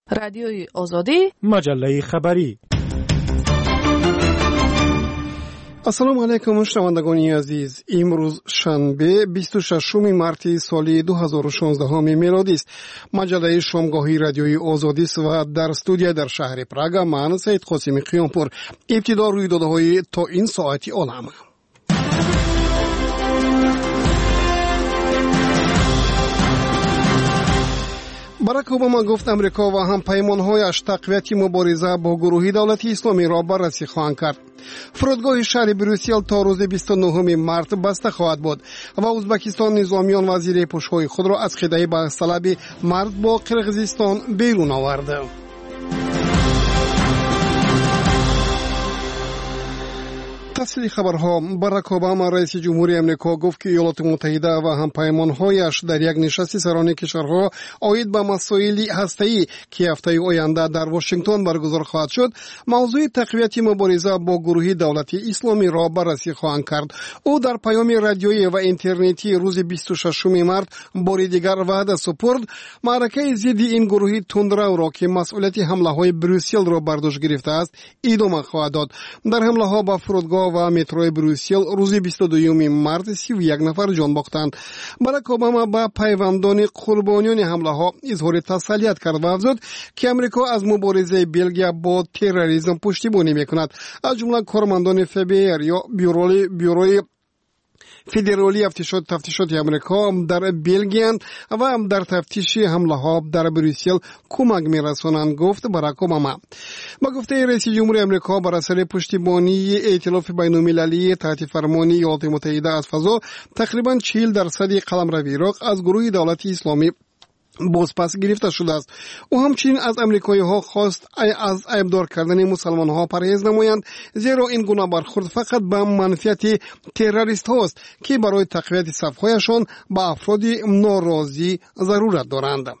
رادیوی آزادی، مجله خبری. السلام علیکم شنوندگان عزیز. امروز شنبه 26 مارت سال 2016 میلادی است. مجله شامگاهی رادیوی آزادی است و در استودیو در شهر پراگ من سید قاسمی قیامپور ابتدا رویدادهای تا این ساعتی عالم. باراک اوباما گفت امریکا و همپیمان‌هایش تقویت مبارزه با گروه دولت اسلامی را بررسی خواهند کرد. فرودگاه شهر بروسل تا روز 29 مارت بسته خواهد بود و ازبکستان نظامیان و زیرپوش‌های خود را از قیده بازطلب مرد با قرقیزستان بیرون آورد. تفصیل خبرها. باراک اوباما رئیس جمهوری امریکا گفت که ایالات متحده و همپیمان‌هایش در یک نشست سران کشورها عاید به مسائل هسته‌ای که هفته آینده در واشنگتن برگزار خواهد شد موضوع تقویت مبارزه با گروه دولت اسلامی را بررسی خواهند کرد. او در پیام رادیویی و اینترنتی روز 26 مارت بار دیگر وعده سپرد معرکه ضد این گروه تندرو را که مسئولیت حمله‌های بروسل را بر دوش گرفته است ادامه خواهد داد. در حمله‌ها به فرودگاه و مترو بروسل روز 22 مارت 31 نفر جان باختند. باراک اوباما با پیوندان قربانیان حمله ها اظهار تسلیت کرد و افزود که امریکا از مبارزه بلژیک با تروریسم پشتیبانی میکند. از جمله کارمندان FBI یا بیوروی فدرالی تفتیشات امریکا در بلژیک و در تفتیش حمله ها در بروسل کمک می‌رسانند، گفت باراک اوباما. با گفته رئیس جمهوری امریکا بر اثر پشتیبانی ائتلاف بین‌المللی تحت فرمان ایالات متحده از فضا تقریباً 40% قلمرو عراق از گروه دولت اسلامی بازپس گرفته شده است. او همچنین از امریکایی ها خواست از عیبدار کردن مسلمان ها پرهیز نمایند، زیرا این گونه برخورد فقط به منفعت تروریست هاست که برای تقویت صف‌هایشان به افراد ناراضی ضرورت دارند.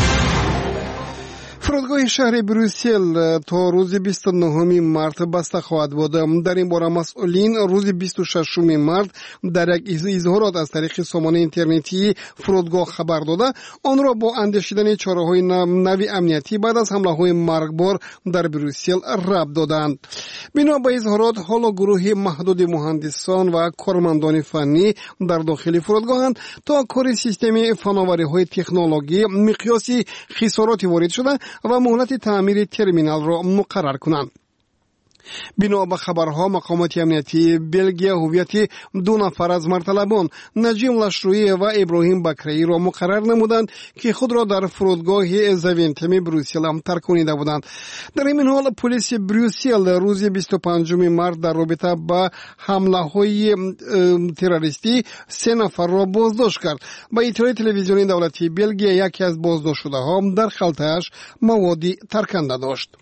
فرودگاه شهر بروسل تا روز 29 مارت بسته خواهد بود. در این باره مسئولین روز 26 مارت در یک اظهارات از طریق سامانه اینترنتی فرودگاه خبر داده آن را با اندیشیدن چاره‌های نوی امنیتی بعد از حمله‌های مرگبار در بروسل ربط دادند. بنا به اظهارات حالا گروه محدود مهندسان و کارمندان فنی در داخل فرودگاهند تا کار سیستم فناوری‌های تکنولوژی مقیاسی خسارات وارد شده و مهلت تعمیر ترمینال را مقرر کنند. بنا به خبرها مقامات امنیتی بلژیک هویت دو نفر از مرطلبان نجیم لشرویی و ابراهیم بکری را مقرر نمودند که خود را در فرودگاه زوینتم بروسل هم ترک کنیده بودند. در این حال پلیس بروسل روز 25 مارت در رابطه با حمله‌های تروریستی 3 نفر را بازداشت کرد. با اطلاع تلویزیونی دولتی بلژیک یکی از بازداشت شده‌ها در خلطه‌اش موادی ترکنده داشت.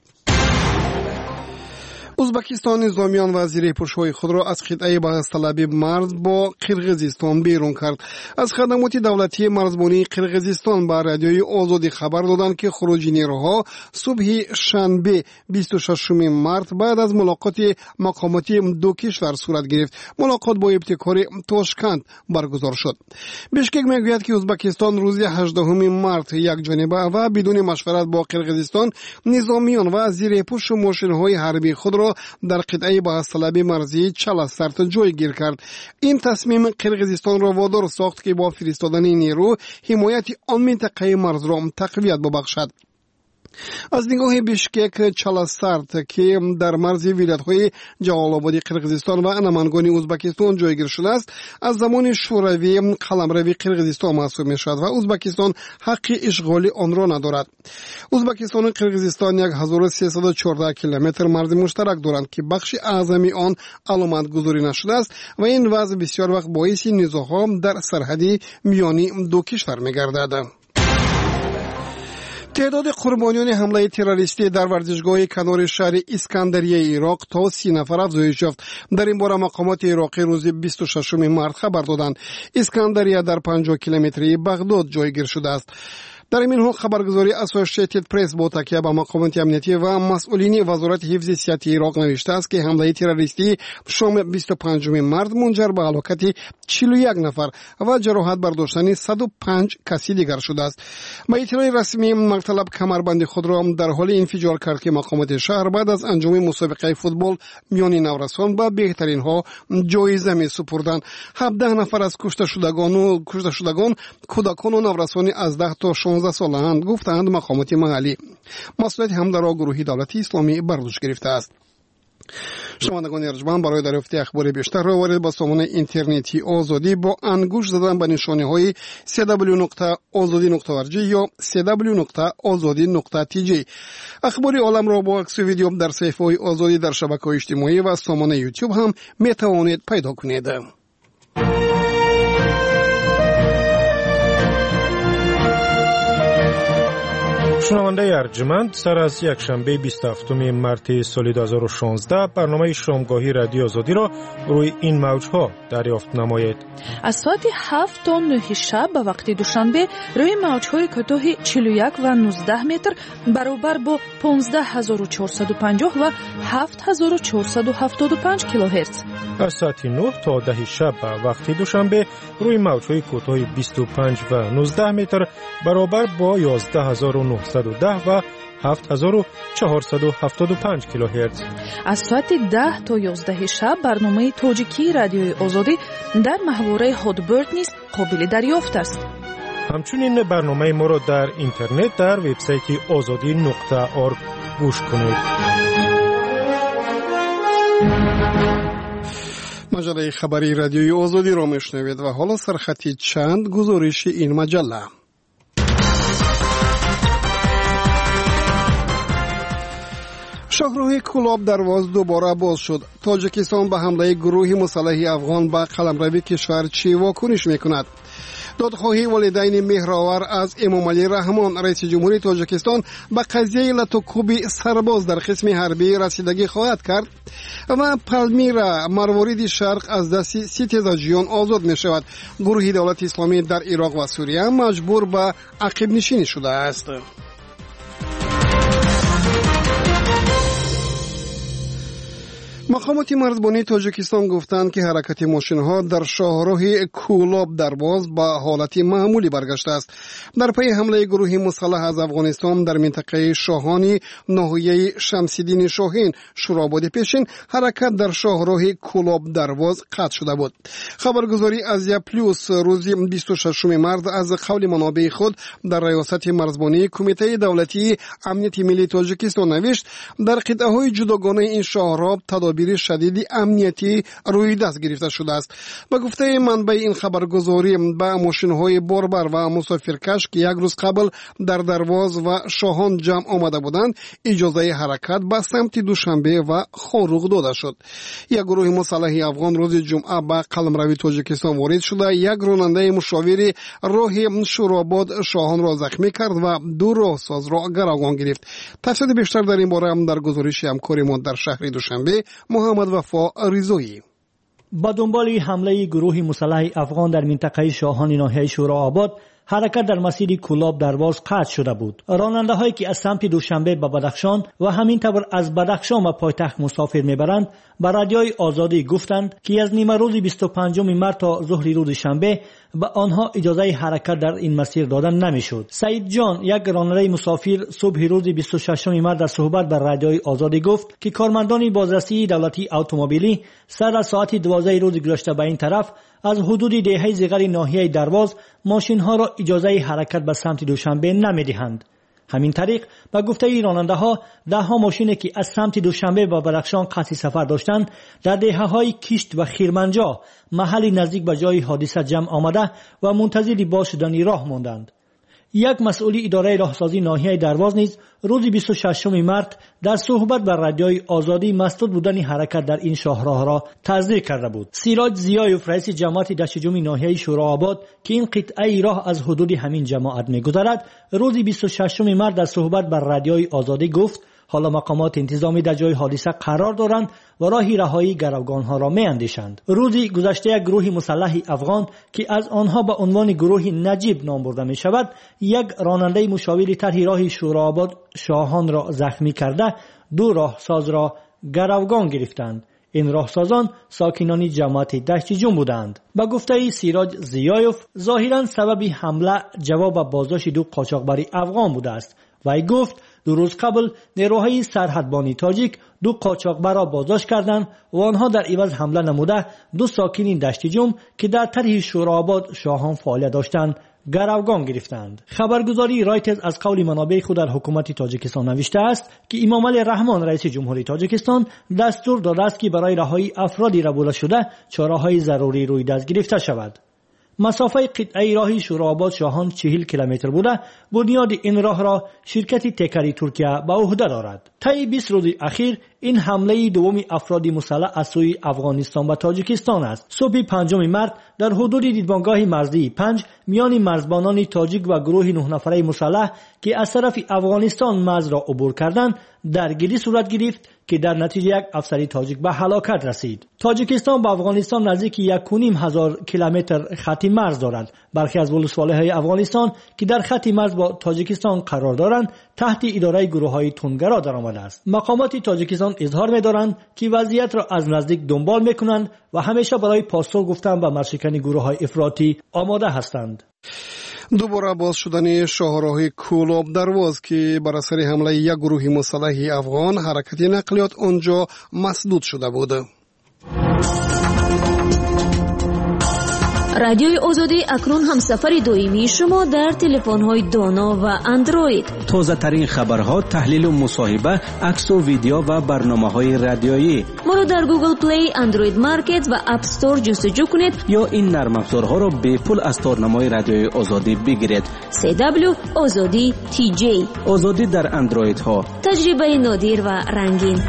ازبکستان نظامیان و زیرپوش‌های خود را از قطعه بازطلب مرز با قرقیزستان بیرون کرد. از خدمات دولتی مرزبانی قرقیزستان با رادیوی آزادی خبر دادند که خروج نیروها صبح شنبه 26 مارت بعد از ملاقات مقامات دو کشور صورت گرفت. ملاقات با ابتکار تاشکند برگزار شد. بشکک میگوید که ازبکستان روز 18 مارت یک جانبه و بدون مشورت با قرقیزستان نظامیان و زیرپوش ماشین‌های حربی خود را در قطعه بازطلب مرزی چالستارت جایگیر کرد. این تصمیم قرقیزستان را وادار ساخت که با فرستادن نیرو حمایت آن منطقه مرز را تقویت ببخشد. از نگاه بشکک چالستارت که در مرز ولایت‌های جلال آباد قرقیزستان و نمنگان ازبکستان جایگیر شده است از زمان شوروی قلمرو قرقیزستان محسوب می‌شود و ازبکستان حق اشغال آن را ندارد. ازبکستان و قرقیزستان 1314 کیلومتر مرز مشترک دارند که بخش اعظمی آن علامت گذاری نشده است و این وضع بسیار وقت باعث نزاع‌ها در سرحد میانی دو کشور می‌گردد. تعداد قربانیان حمله تروریستی در ورزشگاه کنار شهر اسکندریه عراق تا 30 نفر افزایش یافت. در این باره مقامات عراقی روز 26 مارت خبر دادند اسکندریه در 50 کیلومتری بغداد جایگیر شده است. در این حال خبرگزاری اسوسییتد پرس با تکیه به مقامات امنیتی و مسئولین وزارت حفظ صحت عراق نوشته است که حمله تروریستی شام 25 مارس منجر به هلاکت 41 نفر و جراحت برداشتن 105 کسی دیگر شده است. با اطلاع رسمی مطلب کمربند خود را در حال انفجار کرد که مقامات شهر بعد از انجام مسابقه فوتبال میان نورسان به بهترین ها جایزه می سپردند. 17 نفر از کشته شدگان کودکان و نورسان از 10 تا 16 ساله‌اند، گفتند مقامات محلی. مسئولیت حمله را گروه دولت اسلامی بر دوش گرفته است. شنوندگان ارجمند، برای دریافت اخبار بیشتر وارد به سامانه اینترنتی آزادی با انگوش زدن به نشانه‌های www.azadi.org یا www.azadi.tg. اخبار عالم را با عکس و ویدیو در صفحه‌های آزادی در شبکه‌های اجتماعی و سامانه یوتیوب هم می‌توانید پیدا کنید. شنونده ارجمند، سر از یک شنبه 27 مارس سال 2016 برنامه شامگاهی رادیو آزادی را روی این موجها دریافت نمایید. از ساعت 7 تا 9 شب به وقت دوشنبه روی موجهای کوتاه 41 و 19 متر برابر با 15450 و 7475 کیلوهرتز. از ساعت 9 تا 10 شب به وقت دوشنبه روی موجهای کوتاه 25 و 19 متر برابر با 11910 و 7475 کیلوهرتز. از ساعت 10 تا 11 شب برنامه تاجیکی رادیوی آزادی در محوره هادبرد نیز قابل دریافت است. همچنین برنامه ما را در اینترنت در وبسایت azadi.org گوش کنید. مجله خبری رادیوی آزادی را میشنوید و حالا سرخطی چند گزارش این مجله. شاهراه کلاب درواز دوباره باز شد. تاجیکستان به حمله گروه مسلح افغان به قلمروی کشور چی واکنش میکند؟ دادخواهی والدین مهرآور از امام علی رحمان رئیس جمهوری تاجیکستان به قضیه لطوکوب سرباز در قسم حربی رسیدگی خواهد کرد و پالمیرا مروارید شرق از دست ستیزاجیان آزاد می شود. گروه دولت اسلامی در عراق و سوریه مجبور به عقب نشینی شده است. مقامات مرزبانی تاجیکستان گفتند که حرکت ماشین‌ها در شاهراه کولاب درواز به حالت معمولی برگشته است. در پی حمله گروه مسلح از افغانستان در منطقه شاهانی ناحیه شمس‌الدین شاهین شوراباد پیشین حرکت در شاهراه کولاب درواز قطع شده بود. خبرگزاری ازیا پلوس روز 26 مارس از قول منابع خود در ریاست مرزبانی کمیته دولتی امنیت ملی تاجیکستان نوشت در قطعه‌های جداگانه این شاهراه تدابیر شدید امنیتی روی دست گرفته شده است. به گفته منبع این خبرگزاری به ماشین‌های باربر و مسافرکش که یک روز قبل در درواز و شاهان جمع آمده بودند اجازه حرکت به سمت دوشنبه و خاروق داده شد. یک گروه مسلح افغان روز جمعه به قلمروی تاجیکستان وارد شده یک راننده مشاور راه شوراباد شاهان را زخمی کرد و دو راهساز را گروگان گرفت. تفصیل بیشتر در این باره در گزارش همکارمان در شهر دوشنبه محمد وفا رضایی. با دنبال حمله گروه مسلح افغان در منطقه شاهان ناحیه شوراباد حرکت در مسیر کولاب درواز قطع شده بود. راننده هایی که از سمت دوشنبه به بدخشان و همینطور از بدخشان و پایتخت مسافر میبرند به رادیوی آزادی گفتند که از نیمه روز 25 مارس تا ظهر روز شنبه به آنها اجازه حرکت در این مسیر دادن نمیشد. سعید جان یک راننده مسافر صبح روز 26 مارس در صحبت به رادیوی آزادی گفت که کارمندان بازرسی دولتی اتومبیلی سر از ساعت 12 روز گذشته به این طرف از حدود دهه زیغر ناحیه درواز ماشین ها را اجازه حرکت به سمت دوشنبه نمیدهند. همین طریق به گفته راننده ها ده ها ماشینی که از سمت دوشنبه به بدخشان قصد سفر داشتند در دهه های کیشت و خیرمنجا محلی نزدیک به جای حادثه جمع آمده و منتظر باز شدن راه ماندند. یک مسئول اداره راهسازی ناحیه درواز نیز روز 26 مارس در صحبت با رادیوی آزادی مسدود بودن حرکت در این شاهراه را تصدیق کرده بود. سیراج زیایوف رئیس جماعت دشجم ناحیه شوراباد که این قطعه راه از حدود همین جماعت می‌گذرد روز 26 مارس در صحبت با رادیوی آزادی گفت حالا مقامات انتظامی در جای حادثه قرار دارند و راه رهایی گروگانها را می‌اندیشند. روزی گذشته یک گروه مسلح افغان که از آنها به عنوان گروه نجیب نام برده می شود، یک راننده مشاور طرح راه شوراباد شاهان را زخمی کرده 2 راهساز را گروگان گرفتند. این راهسازان ساکنان جماعت دشت جون بودند. با گفته سیراج زیایوف، ظاهرا سبب حمله جواب بازداشت 2 قاچاقبر افغان بوده است. وی گفت 2 روز قبل نیروهای سرحدبانی تاجیک 2 قاچاقبر را بازداشت کردند و آنها در عوض حمله نموده 2 ساکن دشت جون که در طرح شوراباد شاهان فعالیت داشتند گروگان گرفتند. خبرگزاری رایترز از قول منابع خود در حکومت تاجیکستان نوشته است که امامعلی رحمان رئیس جمهوری تاجیکستان دستور داده است که برای رهایی افرادی ربوده شده چاره‌های ضروری روی دست گرفته شود. مسافه قطعه راه شوراباد شاهان 40 کیلومتر بوده. بنیاد این راه را شرکت تکری ترکیه به عهده دارد. طی 20 روز اخیر این حمله دوم افراد مسلح از سوی افغانستان به تاجیکستان است. صبح 5 مارس در حدود دیدبانگاه مرزی 5 میان مرزبانان تاجیک و گروه 9 نفره مسلح که از طرف افغانستان مرز را عبور کردند درگیری صورت گرفت که در نتیجه یک افسر تاجیک به هلاکت رسید. تاجیکستان با افغانستان نزدیک 1.5 کیلومتر خط مرز دارد. برخی از ولسوالی‌های افغانستان که در خط مرز با تاجیکستان قرار دارند تحت اداره گروه‌های تندگرا درآمده است. مقامات تاجیکستان اظهار می‌دارند که وضعیت را از نزدیک دنبال می‌کنند و همیشه برای پاسخ گفتن به مرشکن گروه‌های افراطی آماده هستند. دوباره باز شدن شاهراه کولاب درواز که بر اثر حمله یک گروه مسلح افغان حرکت نقلیات آنجا مسدود شده بود. رادیوی آزادی اکنون هم سفر دائمی شما در تلفن‌های دانا و اندروید. تازه ترین خبرها، تحلیل و مصاحبه، عکس و ویدیو و برنامه‌های رادیویی. ما را در گوگل پلی، اندروید مارکت و اپ استور جستجو کنید یا این نرم افزارها را به پول از تارنمای رادیوی آزادی بگیرید. CW آزادی TJ. آزادی در اندروید ها. تجربه نادر و رنگین.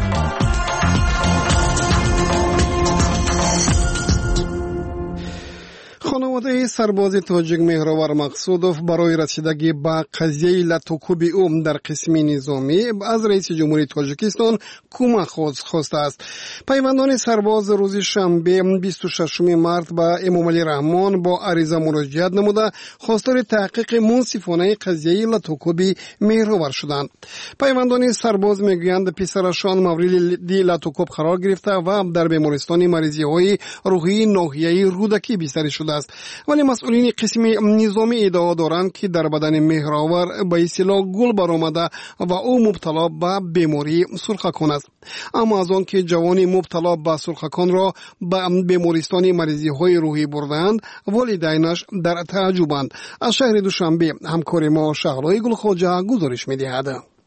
خانواده سرباز تاجیک مهرور مقصودوف برای رسیدگی به قضیه لطوکوب او در قسم نظامی از رئیس جمهوری تاجیکستان کمک خواسته است. پیوندان سرباز روز شنبه 26 مارس به امامعلی رحمان با عریضه مراجعت نموده خواستار تحقیق منصفانه قضیه لطوکوب مهرور شدند. پیوندان سرباز میگویند پسرشان مورد لطوکوب قرار گرفته و در بیمارستان مریضی‌های روحی ناحیه رودکی بستری شده است. ولی مسئولین قسم نظامی ادعا دارند که در بدن مهرور به اصطلاح گل برآمده و او مبتلا به بیماری سرخکان است. اما از آن که جوان مبتلا به سرخکان را به بیمارستان مریضی‌های روحی بردند، والدینش در تعجبند. از شهر دوشنبه همکار ما شهلای گلخواجه گزارش می‌دهد.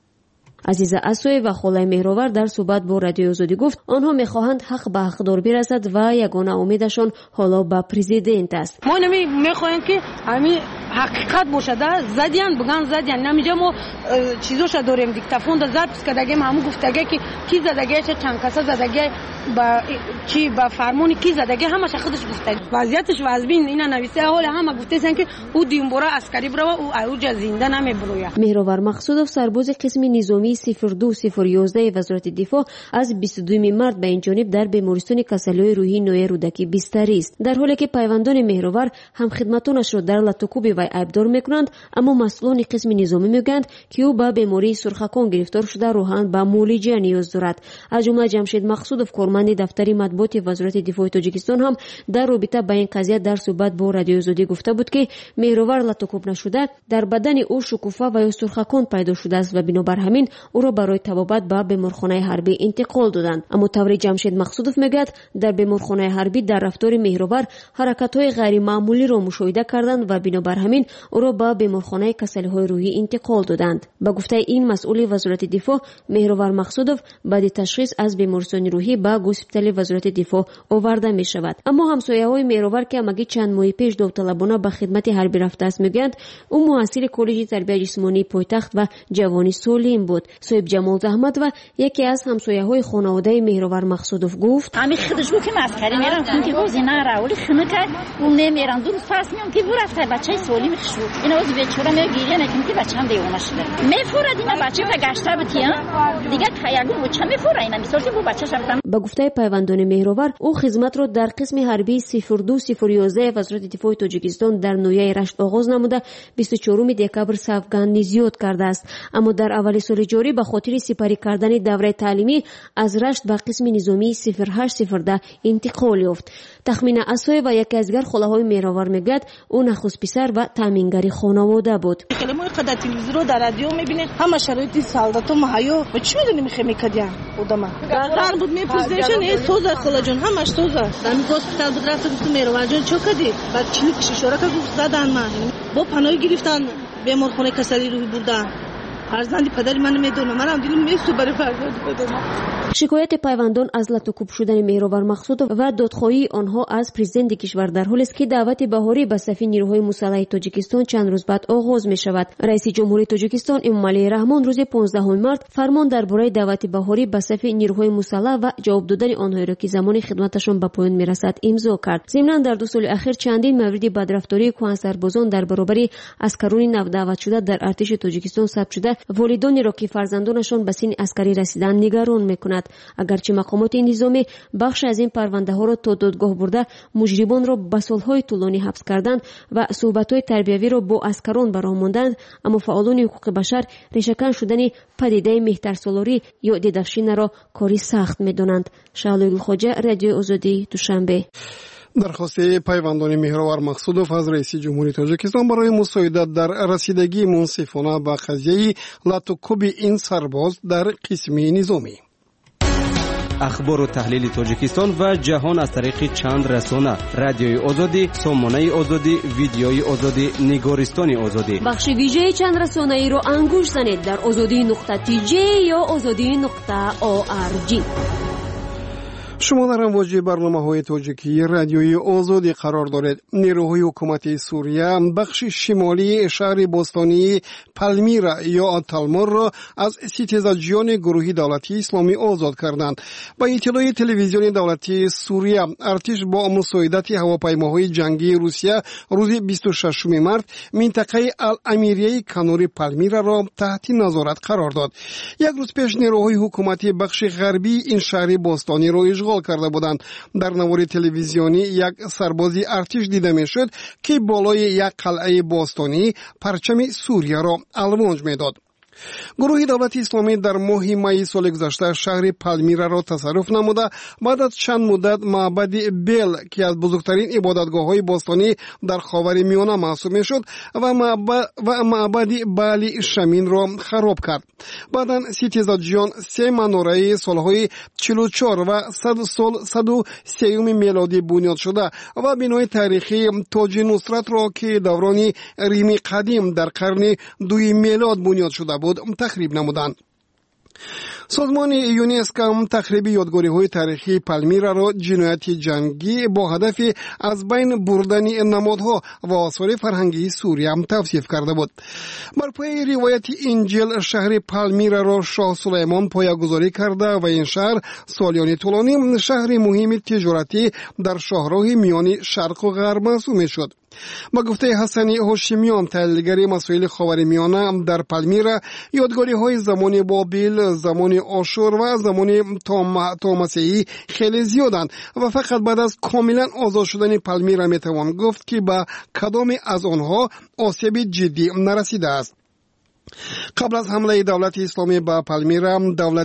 عزیزه اسوی و خالای مهرور در صحبت با رادیو آزادی گفت آنها میخواهند حق به حقدار برسد و یگانه امیدشان حالا به پرزیدنت است. ما میخواهیم که همین حقیقت باشه، زدیان بگن زدیان، نمیجا ما چیزوش داریم، دیکتافون دا ضبط کردگیم، همون گفتگی که کی زدگی چه چند کسا زدگی با چی با فرمونی کی زدگی همش خودش گفتگی. وضعیتش وازبین اینا نویسه حال همه گفته‌اند که او دیمبورا عسکری برو او اوج زنده نمیبرویا. مهرور مقصودوف سرباز قسم نظامی 02011 وزارت دفاع از 22 مارس به این جانب در بیمارستان کسلای روحی نوی رودکی بستری است، در حالی که پیوندان مهرور هم خدمتانش را در لطوکوب وی عیبدار میکنند، اما مسئولان قسم نظامی میگویند که او به بیماری سرخکان گرفتار شده روحاً به معالجه نیاز دارد. از جمله جمشید مقصودوف کارمند دفتر مطبوعات وزارت دفاع تاجیکستان هم در رابطه با این قضیه در صحبت با رادیو آزادی گفته بود که مهرور لطوکوب نشده در بدن او شکوفه و یا سرخکان پیدا شده است و بنابر همین او را برای طبابت به بیمارخانه حربی انتقال دادند. اما طوری جمشید مقصودوف میگوید در بیمارخانه حربی در رفتار مهرور حرکت‌های غیر معمولی را مشاهده کردند و بنابر همین او را به بیمارخانه کسل‌های روحی انتقال دادند. با گفته این مسئول وزارت دفاع، مهرور مقصودوف بعد تشخیص از بیمارستان روحی به گوسپیتال وزارت دفاع آورده می شود. اما همسایه‌های مهرور که مگی چند ماه پیش داوطلبانه به خدمت حربی رفته است میگویند او محصل کالج تربیت جسمانی پایتخت و جوانی سالم بود. صاحب جمال زحمت و یکی از همسایه‌های خانواده مهرور مقصودوف گفت همین خودش گفت که مسکری میرم خون که گوزی نره ولی خونه کرد اون نمیرم درست پس میام که برفته بچه سالم سالی میخشو اینا از بیچاره میگیرن که بچه‌م دیوونه شده میفورد اینا بچه تا گشته بتیا دیگه کایگو چه میفوره اینا میسازی بو بچه‌ش رفتم. با گفته پیوندان مهرآور او خدمت را در قسم حربی 02011 وزارت دفاع تاجیکستان در نویه رشت آغاز نموده 24 دکبر سوگند زیاد کرده است، اما در اول سال جاری به خاطر سپری کردن دوره تعلیمی از رشت به قسم نظامی 0810 انتقال یافت. تخمین اسای و یکی از خلاهای مهرآور میگد او نخست پسر و تامینگری خانواده بود. کلمه قدرت تلویزیون در رادیو میبینه همه شرایط سالدات و مهیا و چی میدونی میخه کدیا بودم قرار بود میپرسیدن سوزا خلا جون همش سوزا در هسپتال بود رفت گفت مهرآور جون چه کردی بعد کلیک شیشورا که گفت زدن من با پناهی گرفتن بیمارخانه کسری روحی بردن. فرزندی پدر من میدونه منم دلم میسوزه برای فرزند بدونم. شکایت پیوندان از لطوکوب شدن مهرآور مقصود و دادخواهی آنها از پرزیدنت کشور در حالی است که دعوت بهاری به صف نیروهای مسلح تاجیکستان چند روز بعد آغاز می شود. رئیس جمهوری تاجیکستان امامعلی رحمان روز 15 مارس فرمان درباره دعوت بهاری به صف نیروهای مسلح و جواب دادن آنها را که زمان خدمتشان به پایان میرسد امضا کرد. ضمن در 2 سال اخیر چندین مورد بدرفتاری کهن سربازان در برابر عسکران نودعوت شده در ارتش تاجیکستان ثبت شده والدانی را که فرزندانشان به سن عسکری رسیدن نگران میکند. اگرچه مقامات نظامی بخش از این پرونده ها را تا دادگاه برده مجرمان را به سالهای طولانی حبس کردند و صحبت‌های تربیوی را با عسکران به راه ماندند، اما فعالان حقوق بشر ریشه‌کن شدن پدیده مهترسالاری یا دیدکشی را کاری سخت می‌دانند. شعله گلخواجه، رادیو آزادی، دوشنبه. درخواست پیوندان مهرآور مقصودوف از رئیس جمهوری تاجیکستان برای مساعدت در رسیدگی منصفانه به قضیه لطوکوب این سرباز در قسم نظامی. اخبار و تحلیل تاجیکستان و جهان از طریق چند رسانه: رادیوی آزادی، سامانه آزادی، ویدیوی آزادی، نگارستان آزادی. بخش ویژه چند رسانه ای را انگوش زنید در azadi.tj یا azadi.org. شما در امواج برنامه‌های تاجیکی رادیوی آزادی قرار دارید. نیروهای حکومت سوریه بخش شمالی شهر باستانی پالمیرا یا تالمور را از ستیزجویان گروه دولتی اسلامی آزاد کردند. با اطلاع تلویزیون دولتی سوریه، ارتش با مساعدت هواپیماهای جنگی روسیه روز 26 مارس منطقه الامیریه کنار پالمیرا را تحت نظارت قرار داد. یک روز پیش نیروهای حکومتی بخش غربی این شهر باستانی را اشغال کرده بودند. در نوار تلویزیونی یک سربازی ارتش دیده میشد که بالای یک قلعه باستانی پرچم سوریه را الوانج میداد. گروه دولت اسلامی در ماه می سال گذشته شهر پالمیرا را تصرف نموده بعد از چند مدت معبد بیل که از بزرگترین عبادتگاه‌های باستانی در خاورمیانه محسوب میشد و معبد بالی شمین را خراب کرد. بعداً ستیزجویان 3 مناره سالهای 44 و 100 سال 103 میلادی بنیاد شده و بنای تاریخی تاج نصرت را که دوران ریم قدیم در قرن 2 میلاد بنیاد شده بود تخریب نمودند. سازمان یونسکو تخریب یادگاری‌های تاریخی پالمیرا را جنایت جنگی با هدف از بین بردن نمادها و آثار فرهنگی سوریه توصیف کرده بود. بر پای روایت انجیل شهر پالمیرا را شاه سلیمان پایه‌گذاری کرده و این شهر سالیان طولانی شهر مهم تجارتی در شاهراه میان شرق و غرب محسوب می‌شد. با گفته حسن هاشمیان، تحلیلگر مسائل خاورمیانه، در پالمیرا یادگاری‌های زمان بابل، زمان آشور و زمان تامسیعی خیلی زیادند و فقط بعد از کاملا آزاد شدن پالمیرا میتوان گفت که به کدام از آنها آسیب جدی نرسیده است. قبل از حمله دولت اسلامی به پالمیرا،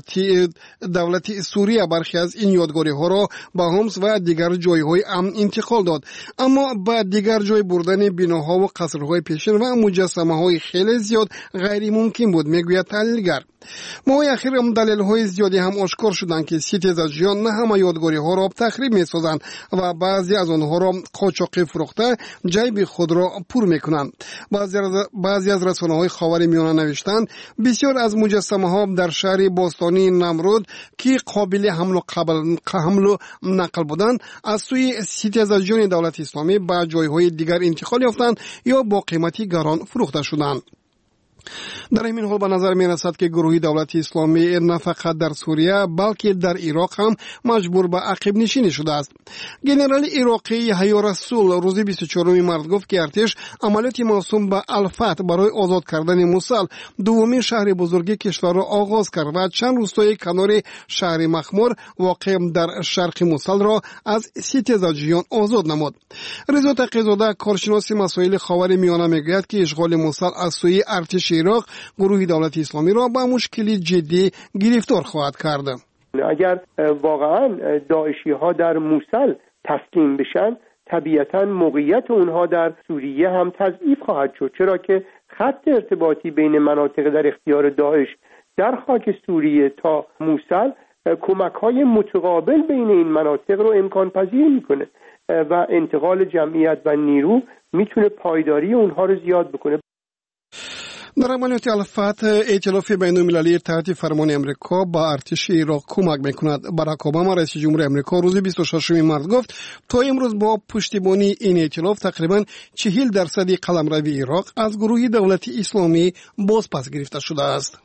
دولت سوریه برخی از این یادگاری ها را به حمص و دیگر جایهای امن انتقال داد، اما به دیگر جای بردن بناها و قصرهای پیشین و مجسمه های خیلی زیاد غیر ممکن بود، میگوید تحلیلگر. ماه اخیر دلیل های زیادی هم آشکار شدند که ستیزجویان نه همه یادگاری ها را تخریب می سازند و بعضی از آنها را قاچاقی فروخته جیب خود را پر می کنند. بعضی از رسانه های خاورمیانه نوشتند بسیار از مجسمه ها در شهر باستانی نمرود که قابل حمل و نقل بودند از سوی ستیزجویان دولت اسلامی به جایهای دیگر انتقال یافتند یا با قیمتی گران فروخته شدند. در این حال به نظر می رسد که گروه دولت اسلامی نه فقط در سوریه بلکه در عراق هم مجبور به عقب نشینی شده است. گنرال عراقی یحیی رسول روز 24 مارس گفت که ارتش عملیات موسوم به الفتح برای آزاد کردن موصل دومین شهر بزرگ کشور را آغاز کرد و چند روستای کنار شهر مخمور واقع در شرق موصل را از ستیزجویان آزاد نمود. رضا تقی‌زاده کارشناس مسائل خاورمیانه میگوید که اشغال موصل از سوی ارتش عراق گروه دولت اسلامی را به مشکلی جدی گرفتار خواهد کرد. اگر واقعا داعشی ها در موصل تسلیم بشن، طبیعتا موقعیت اونها در سوریه هم تضعیف خواهد شد، چرا که خط ارتباطی بین مناطق در اختیار داعش در خاک سوریه تا موصل کمک های متقابل بین این مناطق رو امکان پذیر میکنه و انتقال جمعیت و نیرو میتونه پایداری اونها رو زیاد بکنه. در عملیات الفتح ائتلاف بین‌المللی تحت فرمان امریکا با ارتش عراق کمک میکند. باراک اوباما رئیس جمهور امریکا روز 26 مارس گفت تا امروز با پشتیبانی این ائتلاف تقریباً 40% قلمروی عراق از گروه دولت اسلامی بازپس گرفته شده است.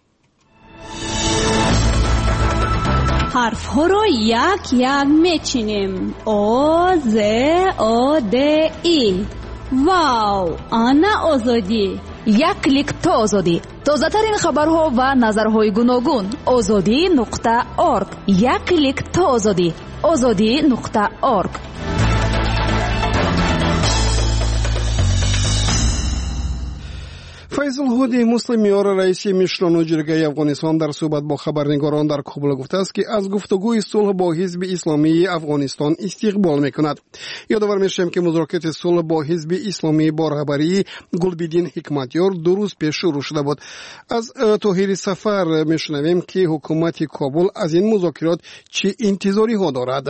حرف ها رو یک یک میچینیم. او ز او د ای. واو، آنا آزادی. یک کلیک تا آزادی. تازه‌ترین خبرها و نظرهای گوناگون. azadi.org. یک کلیک تا آزادی. azadi.org. فیض الهادی مسلمیار رئیس مشران جرگه افغانستان در صحبت با خبرنگاران در کابل گفته است که از گفتگوی صلح با حزب اسلامی افغانستان استقبال میکند. یادآور میشیم که مذاکرات صلح با حزب اسلامی با رهبری گلبدین حکمتیار 2 روز پیش شروع شده بود. از طاهر سفر میشنویم که حکومت کابل از این مذاکرات چه انتظاری ها دارد.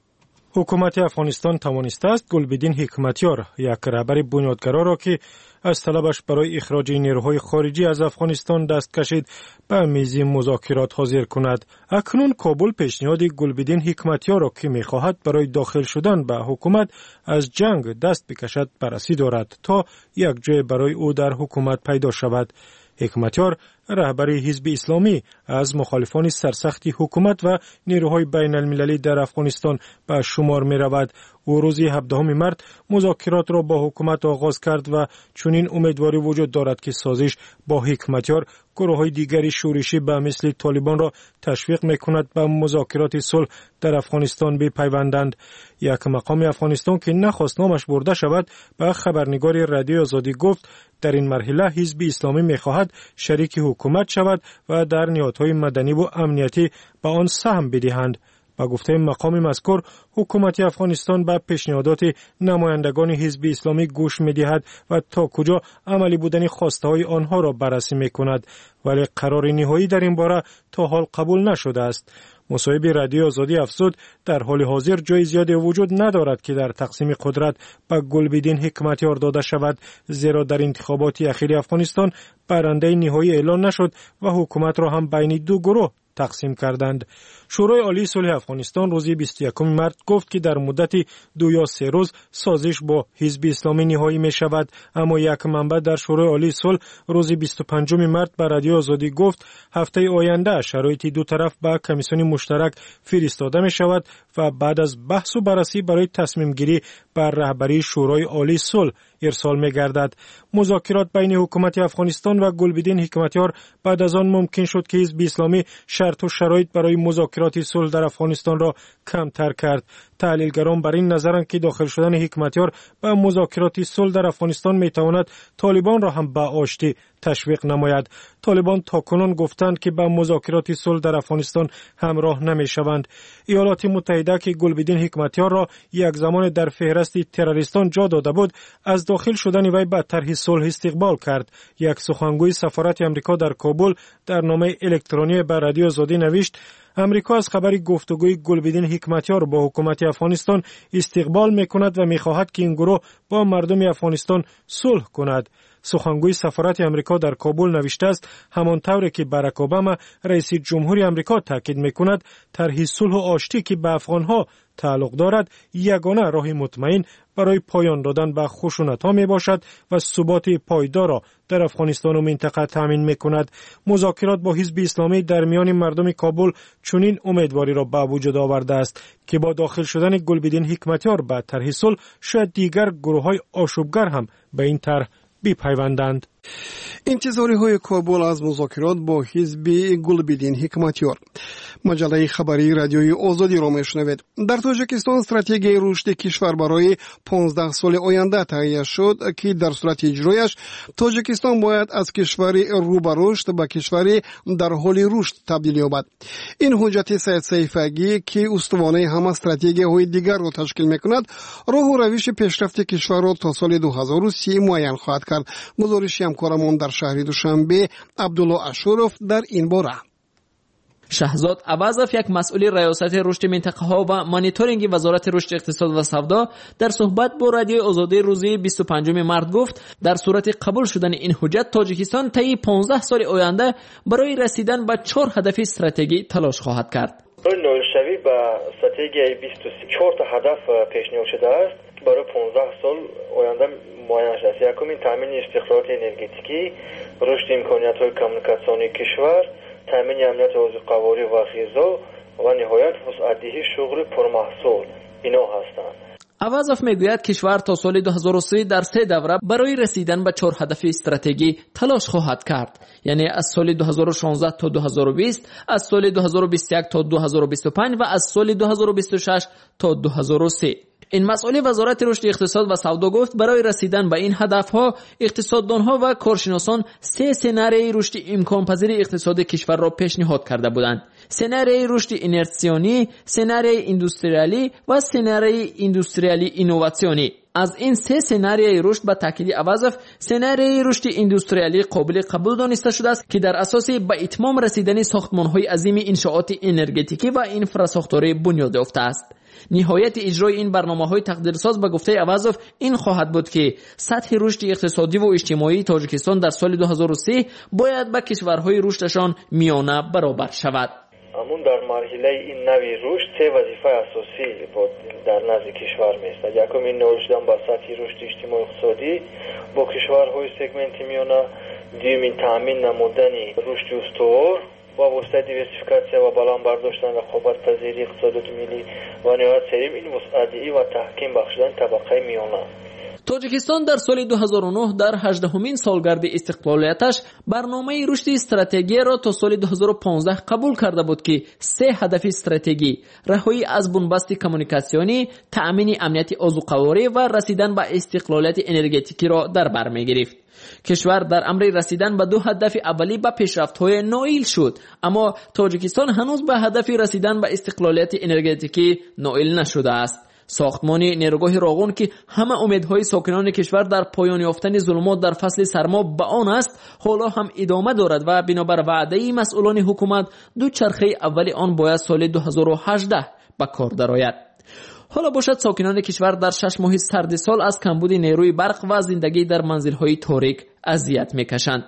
حکومت افغانستان توانسته است گلبدین حکمتیار، یک رهبر بنیادگرا را که از طلبش برای اخراج نیروهای خارجی از افغانستان دست کشید به میز مذاکرات حاضر کند. اکنون کابل پیشنهاد گلبدین حکمتیار را که می‌خواهد برای داخل شدن به حکومت از جنگ دست بکشد بررسی دارد تا یک جای برای او در حکومت پیدا شود. حکمتیار رهبر حزب اسلامی از مخالفان سرسخت حکومت و نیروهای بین المللی در افغانستان به شمار می رود. او روز 17 مارس مذاکرات را با حکومت آغاز کرد و چنین امیدواری وجود دارد که سازش با حکمتیار گروه‌های دیگری شورشی به مثل طالبان را تشویق می‌کند به مذاکرات صلح در افغانستان بپیوندند. یک مقام افغانستان که نخواست نامش برده شود به خبرنگار رادیو آزادی گفت در این مرحله حزب اسلامی می‌خواهد شریک حکومت شود و در نهادهای مدنی و امنیتی به آن سهم بدهند. با گفته مقام مذکور حکومت افغانستان به پیشنهادات نمایندگان حزب اسلامی گوش می‌دهد و تا کجا عملی بودن خواسته‌های آنها را بررسی می‌کند، ولی قرار نهایی در این باره تا حال قبول نشده است. مصاحب رادیو آزادی افزود در حال حاضر جای زیادی وجود ندارد که در تقسیم قدرت به گلبدین حکمتیار داده شود، زیرا در انتخابات اخیر افغانستان برنده نهایی اعلان نشد و حکومت را هم بین 2 گروه تقسیم کردند. شورای عالی صلح افغانستان روز 21 مارس گفت که در مدت 2 یا 3 روز سازش با حزب اسلامی نهایی می شود، اما یک منبع در شورای عالی صلح روز 25 مارس به رادیو آزادی گفت هفته آینده شرایط دو طرف به کمیسیون مشترک فرستاده می شود و بعد از بحث و بررسی برای تصمیم گیری بر رهبری شورای عالی صلح ارسال می گردد. مذاکرات بین حکومت افغانستان و گلبدین حکمتیار بعد از آن ممکن شد که حزب اسلامی شرط و شرایط برای مذاکرات صلح در افغانستان را کمتر کرد. تحلیلگران بر این نظرند که داخل شدن حکمتیار به مذاکرات صلح در افغانستان می تواند طالبان را هم به آشتی تشویق نماید. طالبان تاکنون گفتند که به مذاکرات صلح در افغانستان همراه نمی شوند. ایالات متحده که گلبدین حکمتیار را یک زمان در فهرست تروریستان جا داده بود، از داخل شدن وی به طرح صلح استقبال کرد. یک سخنگوی سفارت آمریکا در کابل در نامه الکترونی به رادیو آزادی نوشت امریکا از خبر گفتگوی گلبدین حکمتیار با حکومت افغانستان استقبال می‌کند و می‌خواهد که این گروه با مردم افغانستان صلح کند. سخنگوی سفارت آمریکا در کابل نوشته است همان طوری که باراک اوباما رئیس جمهوری آمریکا تاکید می‌کند طرح صلح و آشتی که به افغان‌ها تعلق دارد یگانه راه مطمئن برای پایان دادن به خشونت‌ها میباشد و ثبات پایدار را در افغانستان و منطقه تامین میکند. مذاکرات با حزب اسلامی در میان مردم کابل چنین امیدواری را به وجود آورده است که با داخل شدن گلبدین حکمتیار به طرح صلح شاید دیگر گروه‌های آشوبگر هم به این طرح بپیوندند. انتظاری‌های کابل از مذاکرات با حزب گلبدین حکمتیار. مجله خبری رادیوی آزادی را میشنوید. در تاجیکستان استراتژی رشد کشور برای 15 سال آینده تهیه شد که در صورت اجرایش تاجیکستان باید از کشوری رو به رشد به کشوری در حال رشد تبدیل یابد. این حجت سید صحیفگی که استوانه هم استراتژی‌های دیگر را تشکیل می‌کند راه و روش پیشرفت کشور را تا سال 2030 معین خواهد کرد. گزارش همکارمان در شهر دوشنبه عبدالله اشورف در این باره. شهزاد عوضف یک مسئول ریاست رشد منطقه ها و مانیتورینگ وزارت رشد اقتصاد و سودا در صحبت با رادیو آزادی روزی 25 مارس گفت در صورت قبول شدن این حجت تاجیکستان طی 15 سال آینده برای رسیدن به 4 هدف استراتژی تلاش خواهد کرد. نوشتوی به استراتژی 24 تا هدف پیشنهاد شده است برای 15 سال آینده معین شده است. یکمین تامین استقرار انرژتیکی، رشد امکانیت‌های کمیونیکاسیونی کشور، تامین امنیت غذایی و غذا و نهایت وسعت‌دهی شغل پرمحصول اینا هستند. عوضف میگوید کشور تا سال 2030 در 3 دوره برای رسیدن به 4 هدف استراتژی تلاش خواهد کرد، یعنی از سال 2016 تا 2020، از سال 2021 تا 2025 و از سال 2026 تا 2030. این مسئول وزارت رشد اقتصاد و سودا گفت برای رسیدن به این هدفها اقتصاددانها و کارشناسان 3 سناریوی رشد امکان پذیر اقتصاد کشور را پیشنهاد کرده بودند: سناریوی رشد اینرسیونی، سناریوی ایندوستریالی و سناریوی ایندوستریالی اینوواسیونی. از این 3 سناریوی رشد به تاکید عوضف سناریوی رشد ایندوستریالی قابل قبول دانسته شده است که در اساس به اتمام رسیدن ساختمان‌های عظیم انشاءات انرژتیکی و اینفراساختوری بنیاد یافته است. نهایت اجرای این برنامه‌های تقدیرساز به گفته عوضف این خواهد بود که سطح رشد اقتصادی و اجتماعی تاجیکستان در سال 2030 باید با کشورهای رشدشان میانه برابر شود. همون در مرحله این نوی رشد 3 وظیفه اساسی در نزد کشور می‌استد. یکم این نوشتن با سطح رشد اجتماعی اقتصادی با کشورهای سگمنت میانه، دومین تامین نمودن رشد استوار با واسطه دیورسیفیکاسیون و بالا برداشتن رقابت پذیری اقتصادی ملی و نهایت سوم این وسعت‌دهی و تحکیم بخشیدن طبقه میانه. تاجیکستان در سال 2009 در 18مین سالگرد استقلالیتش برنامه رشد استراتژی را تا سال 2015 قبول کرده بود که 3 هدف استراتژی: رهایی از بنبست کمیونیکاسیونی، تأمین امنیت عضوقواری و رسیدن به استقلالیت انرژتیکی را در بر می‌گرفت. کشور در امر رسیدن به 2 هدف اولی به پیشرفت‌های نائل شد، اما تاجیکستان هنوز به هدف رسیدن به استقلالیت انرژتیکی نائل نشده است. ساختمان نیروگاه راغون که همه امیدهای ساکنان کشور در پایان یافتن ظلمات در فصل سرما به آن است، حالا هم ادامه دارد و بنابر وعده مسئولان حکومت 2 چرخه اول آن باید سال 2018 به کار درآید. حالا باشد ساکنان کشور در 6 ماه سرد سال از کمبود نیروی برق و زندگی در منزل‌های تاریک اذیت می‌کشند.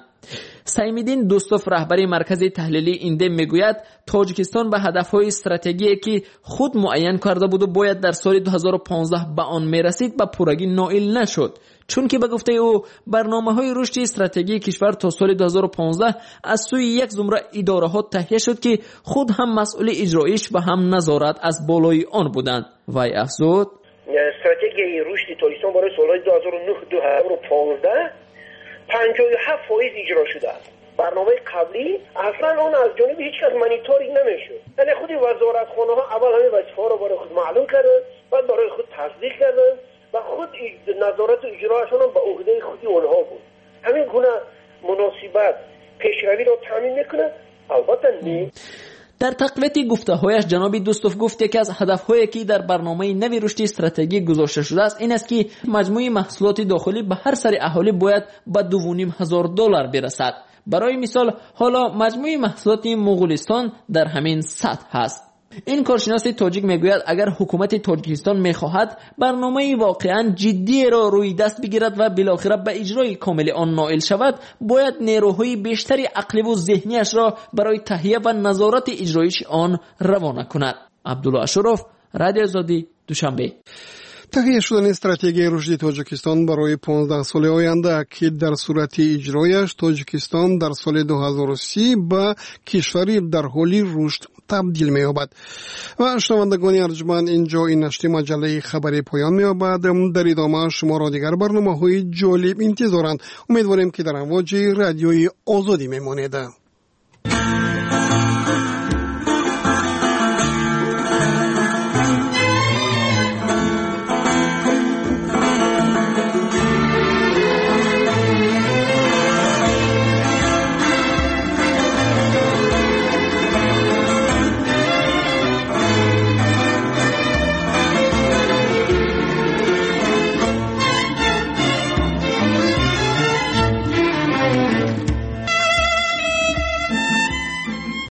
سیمدین دوستوف رهبر مرکز تحلیلی اینده میگوید تاجیکستان به هدفهای استراتژیکی که خود معین کرده بود و باید در سال 2015 به آن میرسید به پورگی نائل نشد، چون که به گفته او برنامه‌های رشد استراتژی کشور تا سال 2015 از سوی یک زمره اداره‌ها تهیه شد که خود هم مسئول اجرایش و هم نظارت از بالای آن بودند. وی افزود استراتژی رشد تاجیکستان برای سال‌های 2009-2015 57% اجرا شده است. برنامه قبلی اصلا اون از جانب هیچ کس مانیتورینگ نمیشد. یعنی خود وزارتخانه ها اول همه وظیفه رو برای خود معلوم کردن، بعد برای خود تصدیق کردن و خود نظارت و اجراشون هم به عهده خودی اونها بود. همین گونه مناسبت پیشروی رو تامین میکنه. البته نه. در تقویت گفته‌هایش جناب دوستوف گفت یکی از هدف‌هایی که در برنامه نوی رشد استراتژی گذاشته شده است این است که مجموع محصولات داخلی به هر سر اهالی باید به $2,500 برسد. برای مثال حالا مجموع محصولات مغولستان در همین سطح است. این کارشناس تاجیک میگوید اگر حکومت تاجیکستان میخواهد برنامه واقعا جدی را روی دست بگیرد و بالاخره به اجرای کامل آن نائل شود، باید نیروهای بیشتری عقلی و ذهنیش را برای تهیه و نظارت اجرایش آن روانه کند. عبدالله اشرف، رادیو آزادی، دوشنبه. تهیه شدن استراتژی رشد تاجیکستان برای 15 سال آینده که در صورت اجرایش تاجیکستان در سال 2030 به کشوری در حال رشد تبدیل می‌یابد. و شنوندگان ارجمند، اینجا این نشر مجله خبری پایان می‌یابد. در ادامه شما را دیگر برنامه‌های جالب انتظارند. امیدواریم که در امواج رادیوی آزادی میمانید.